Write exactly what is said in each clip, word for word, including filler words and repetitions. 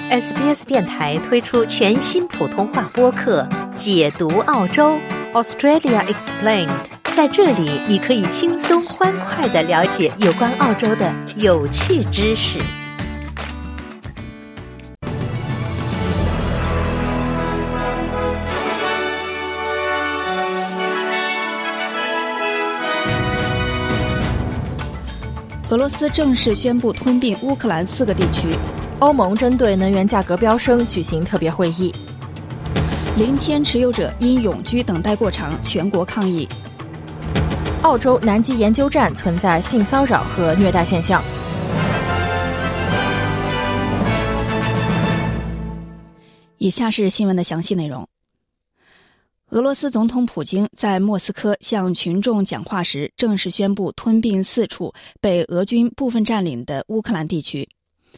S B S 电台推出全新普通话播客《解读澳洲 Australia Explained》，在这里你可以轻松欢快地了解有关澳洲的有趣知识。 俄罗斯正式宣布吞并乌克兰四个地区。 欧盟针对能源价格飙升举行特别会议。 零签持有者因永居等待过长，全国抗议。 澳洲南极研究站存在性骚扰和虐待现象。 以下是新闻的详细内容。俄罗斯总统普京在莫斯科向群众讲话时，正式宣布吞并四处被俄军部分占领的乌克兰地区。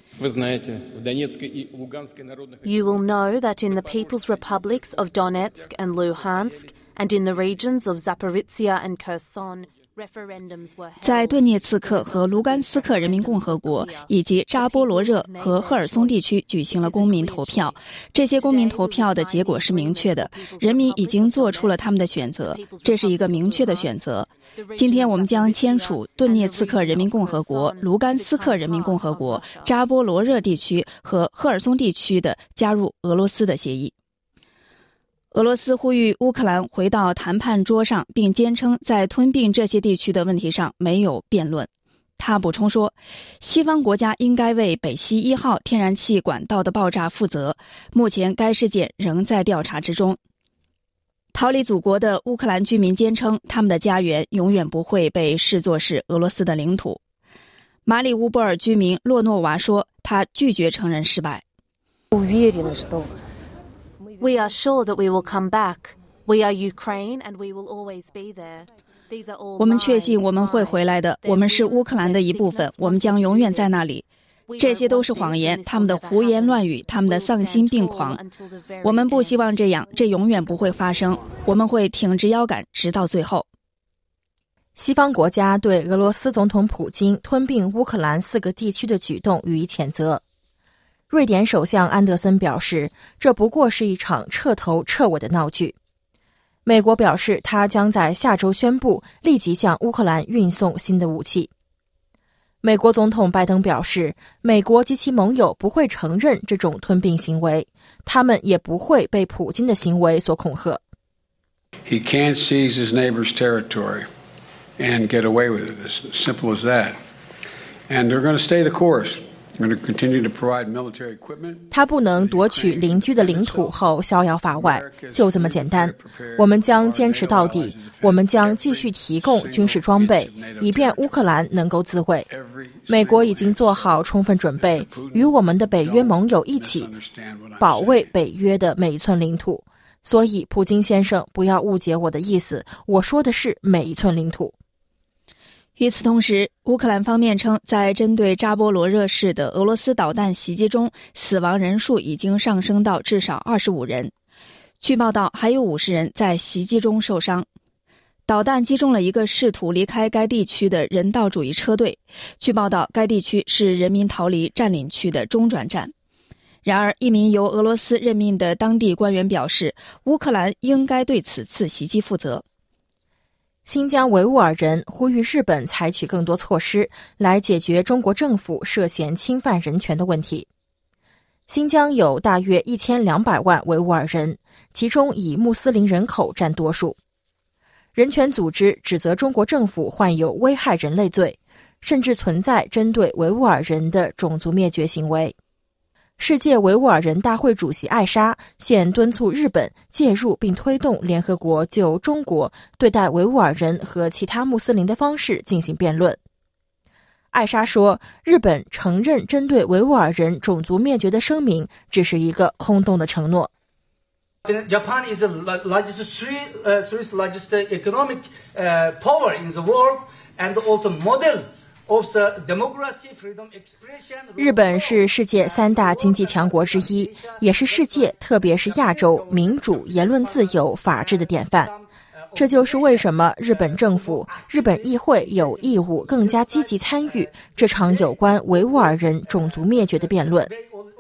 You will know that in the People's Republics of Donetsk and Luhansk, and in the regions of Zaporizhia and Kherson, referendums were held. 在顿涅茨克和卢甘斯克人民共和国以及扎波罗热和赫尔松地区举行了公民投票。这些公民投票的结果是明确的，人民已经做出了他们的选择，这是一个明确的选择。今天我们将签署顿涅茨克人民共和国、卢甘斯克人民共和国、扎波罗热地区和赫尔松地区的加入俄罗斯的协议。俄罗斯呼吁乌克兰回到谈判桌上，并坚称在吞并这些地区的问题上没有辩论。他补充说，西方国家应该为北溪一号天然气管道的爆炸负责，目前该事件仍在调查之中。逃离祖国的乌克兰居民坚称，他们的家园永远不会被视作是俄罗斯的领土。马里乌波尔居民洛诺娃说，他拒绝承认失败。 We are sure that we will come back. We are Ukraine and we will always be there. These are all 我们确信我们会回来的，我们是乌克兰的一部分，我们将永远在那里。这些都是谎言，他们的胡言乱语，他们的丧心病狂。我们不希望这样，这永远不会发生。我们会挺直腰杆，直到最后。 西方国家对俄罗斯总统普京吞并乌克兰四个地区的举动予以谴责。瑞典首相安德森表示，这不过是一场彻头彻尾的闹剧。美国表示，他将在下周宣布立即向乌克兰运送新的武器。美国总统拜登表示，美国及其盟友不会承认这种吞并行为，他们也不会被普京的行为所恐吓。 He can't seize his neighbor's territory and get away with it. As simple as that. And they're going to stay the course.Going to continue to provide military equipment. 他不能夺取邻居的领土后逍遥法外，就这么简单。我们将坚持到底，我们将继续提供军事装备，以便乌克兰能够自卫。美国已经做好充分准备，与我们的北约盟友一起保卫北约的每一寸领土。所以，普京先生，不要误解我的意思，我说的是每一寸领土。 与此同时，乌克兰方面称，在针对扎波罗热市的俄罗斯导弹袭击中，死亡人数已经上升到至少二十五人。据报道，还有五十人在袭击中受伤。导弹击中了一个试图离开该地区的人道主义车队。据报道，该地区是人民逃离占领区的中转站。然而，一名由俄罗斯任命的当地官员表示，乌克兰应该对此次袭击负责。 新疆维吾尔人呼吁日本采取更多措施来解决中国政府涉嫌侵犯人权的问题。新疆有大约一千两百万维吾尔人，其中以穆斯林人口占多数。人权组织指责中国政府患有危害人类罪，甚至存在针对维吾尔人的种族灭绝行为。世界维吾尔人大会主席艾莎现敦促日本介入并推动联合国就中国对待维吾尔人和其他穆斯林的方式进行辩论。艾莎说，日本承认针对维吾尔人种族灭绝的声明只是一个空洞的承诺。 Japan is the largest, three, uh, three largest economic uh, power in the world and also model 日本是世界三大经济强国之一，也是世界特别是亚洲民主、言论自由、法治的典范。这就是为什么日本政府、日本议会有义务更加积极参与这场有关维吾尔人种族灭绝的辩论。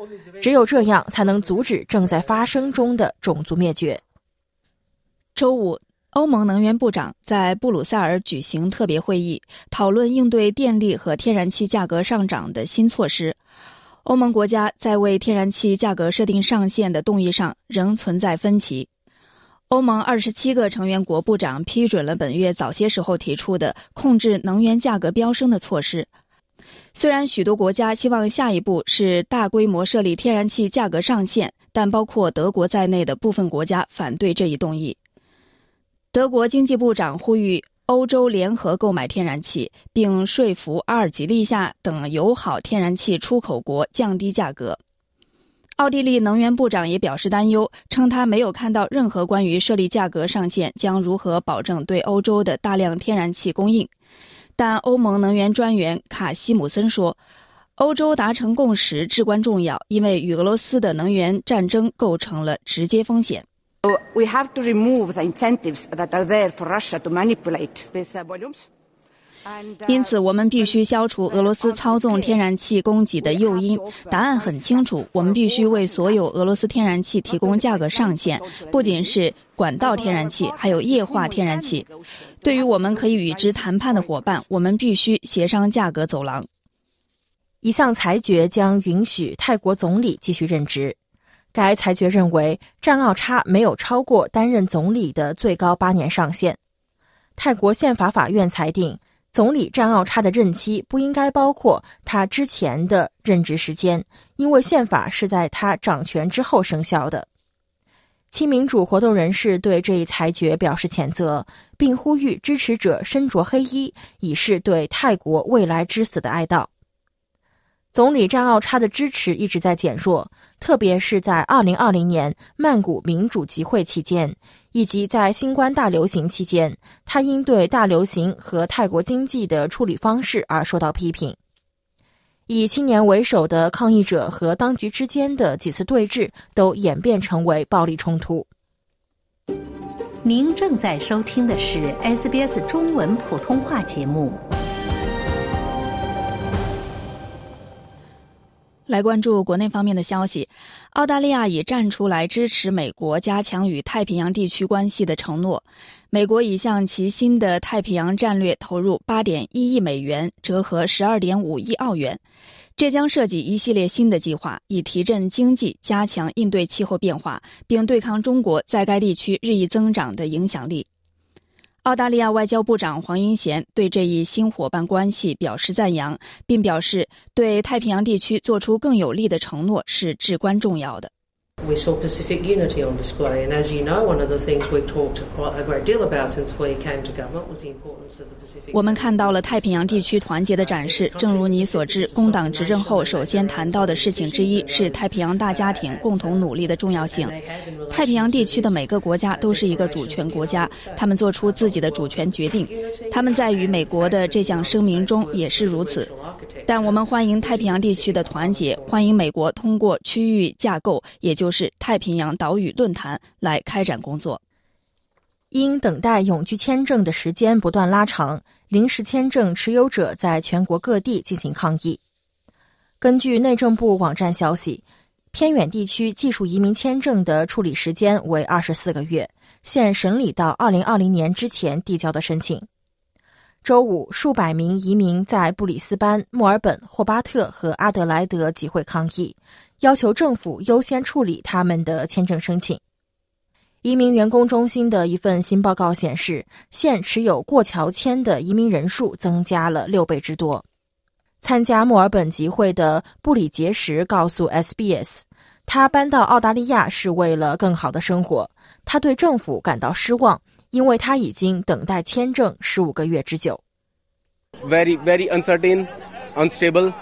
只有这样才能阻止正在发生中的种族灭绝。 周五，欧盟能源部长在布鲁塞尔举行特别会议，讨论应对电力和天然气价格上涨的新措施。欧盟国家在为天然气价格设定上限的动议上仍存在分歧。欧盟二十七个成员国部长批准了本月早些时候提出的控制能源价格飙升的措施。虽然许多国家希望下一步是大规模设立天然气价格上限，但包括德国在内的部分国家反对这一动议。德国经济部长呼吁欧洲联合购买天然气，并说服阿尔及利亚等友好天然气出口国降低价格。奥地利能源部长也表示担忧，称他没有看到任何关于设立价格上限将如何保证对欧洲的大量天然气供应。但欧盟能源专员卡西姆森说，欧洲达成共识至关重要，因为与俄罗斯的能源战争构成了直接风险。 We have to remove the incentives that are there for Russia to manipulate with volumes. 因此我们必须消除俄罗斯操纵天然气供给的诱因。答案很清楚，我们必须为所有俄罗斯天然气提供价格上限，不仅是管道天然气，还有液化天然气。对于我们可以与之谈判的伙伴，我们必须协商价格走廊。 一项裁决将允许泰国总理继续任职。该裁决认为，赞奥差没有超过担任总理的最高八年上限。泰国宪法法院裁定，总理赞奥差的任期不应该包括他之前的任职时间，因为宪法是在他掌权之后生效的。亲民主活动人士对这一裁决表示谴责，并呼吁支持者身着黑衣，以示对泰国未来之死的哀悼。总理赞奥差的支持一直在减弱，特别是在二零二零年曼谷民主集会期间，以及在新冠大流行期间，他因对大流行和泰国经济的处理方式而受到批评。以青年为首的抗议者和当局之间的几次对峙都演变成为暴力冲突。 您正在收听的是 S B S 中文普通话节目。 来关注国内方面的消息，澳大利亚已站出来支持美国加强与太平洋地区关系的承诺。美国已向其新的太平洋战略投入 八点一亿美元，折合 十二点五亿澳元。这将涉及一系列新的计划，以提振经济，加强应对气候变化，并对抗中国在该地区日益增长的影响力。澳大利亚外交部长黄英贤对这一新伙伴关系表示赞扬，并表示对太平洋地区做出更有力的承诺是至关重要的。 We saw Pacific unity on display, and as you know, one of the things we've talked quite a great deal about since we came to government was the importance of the Pacific. 我们看到了太平洋地区团结的展示。正如你所知，工党执政后首先谈到的事情之一是太平洋大家庭共同努力的重要性。太平洋地区的每个国家都是一个主权国家，他们做出自己的主权决定，他们在与美国的这项声明中也是如此。但我们欢迎太平洋地区的团结，欢迎美国通过区域架构，也就是太平洋岛屿论坛来开展工作。 因等待永居签证的时间不断拉长，临时签证持有者在全国各地进行抗议。根据内政部网站消息，偏远地区技术移民签证的处理时间为二十四个月，现审理到二零二零年之前递交的申请。周五，数百名移民在布里斯班、墨尔本、霍巴特和阿德莱德集会抗议，要求政府优先处理他们的签证申请。移民员工中心的一份新报告显示，现持有过桥签的移民人数增加了六倍之多。参加墨尔本集会的布里杰什告诉 S B S， 他搬到澳大利亚是为了更好的生活，他对政府感到失望，因为他已经等待签证十五个月之久。 Very, very uncertain, unstable.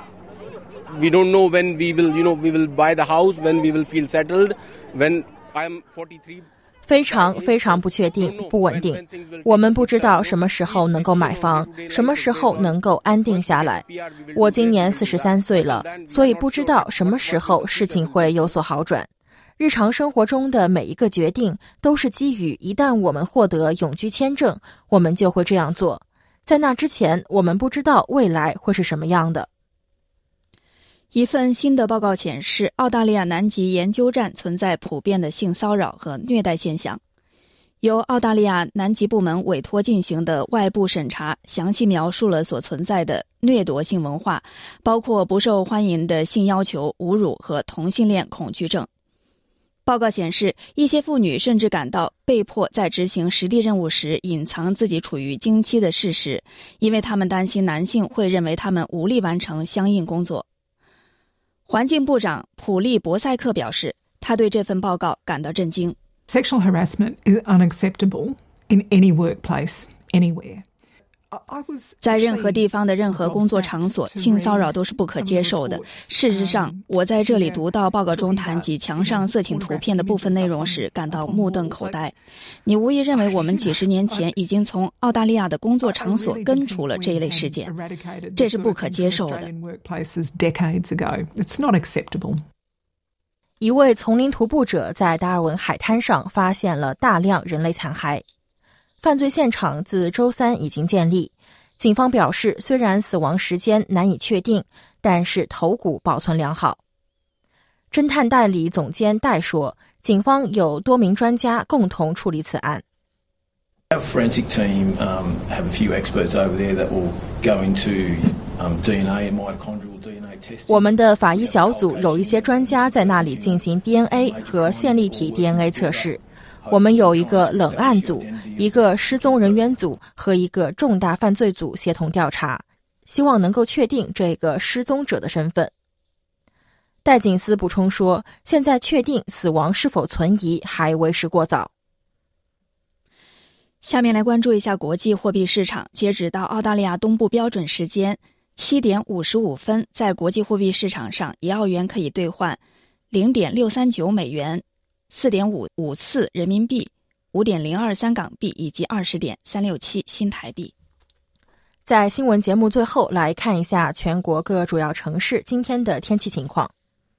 We don't know when we will, you know, we will buy the house, when we will feel settled, when I'm forty-three. 非常非常不确定，不稳定。我们不知道什么时候能够买房，什么时候能够安定下来。我今年四十三岁了，所以不知道什么时候事情会有所好转。日常生活中的每一个决定都是基于一旦我们获得永居签证，我们就会这样做。在那之前，我们不知道未来会是什么样的。 一份新的报告显示，澳大利亚南极研究站存在普遍的性骚扰和虐待现象。由澳大利亚南极部门委托进行的外部审查详细描述了所存在的掠夺性文化，包括不受欢迎的性要求、侮辱和同性恋恐惧症。报告显示，一些妇女甚至感到被迫在执行实地任务时隐藏自己处于经期的事实，因为她们担心男性会认为她们无力完成相应工作。环境部长普利博塞克表示，他对这份报告感到震惊。 Sexual harassment is unacceptable in any workplace, anywhere. 在任何地方的任何工作场所，性骚扰都是不可接受的。事实上，我在这里读到报告中谈及墙上色情图片的部分内容时，感到目瞪口呆。你无疑认为我们几十年前已经从澳大利亚的工作场所根除了这一类事件，这是不可接受的。 一位丛林徒步者在达尔文海滩上发现了大量人类残骸。犯罪现场自周三已经建立，警方表示，虽然死亡时间难以确定，但是头骨保存良好。侦探代理总监戴说，警方有多名专家共同处理此案。 Our forensic team um, have a few experts over there that will go into um, D N A and mitochondrial D N A testing. 我们的法医小组有一些专家在那里进行 D N A 和线粒体 D N A 测试。我们有一个冷案组、一个失踪人员组和一个重大犯罪组协同调查，希望能够确定这个失踪者的身份。戴锦斯补充说，现在确定死亡是否存疑还为时过早。 下面来关注一下国际货币市场。截止到澳大利亚东部标准时间七点五十五分，在国际货币市场上，一澳元可以兑换 零点六三九美元、四点五五四人民币、五点零二三港币以及 二十点三六七新台币。 在新闻节目最后来看一下全国各主要城市今天的天气情况。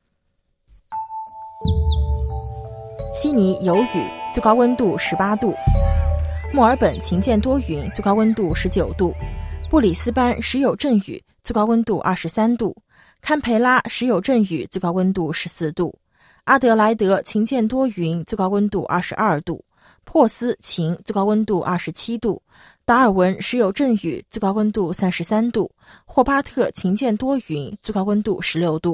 悉尼有雨，最高温度十八度；墨尔本晴间多云，最高温度十九度；布里斯班时有阵雨，最高温度二十三度；堪培拉时有阵雨，最高温度十四度；阿德莱德晴间多云，最高温度二十二度；珀斯晴，最高温度二十七度；达尔文时有阵雨，最高温度三十三度；霍巴特晴间多云，最高温度十六度。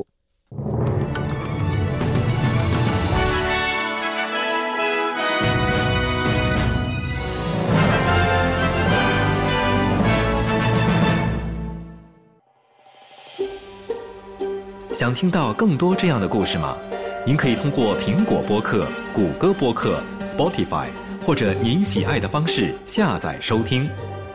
想听到更多这样的故事吗？您可以通过苹果播客、谷歌播客、Spotify 或者您喜爱的方式下载收听。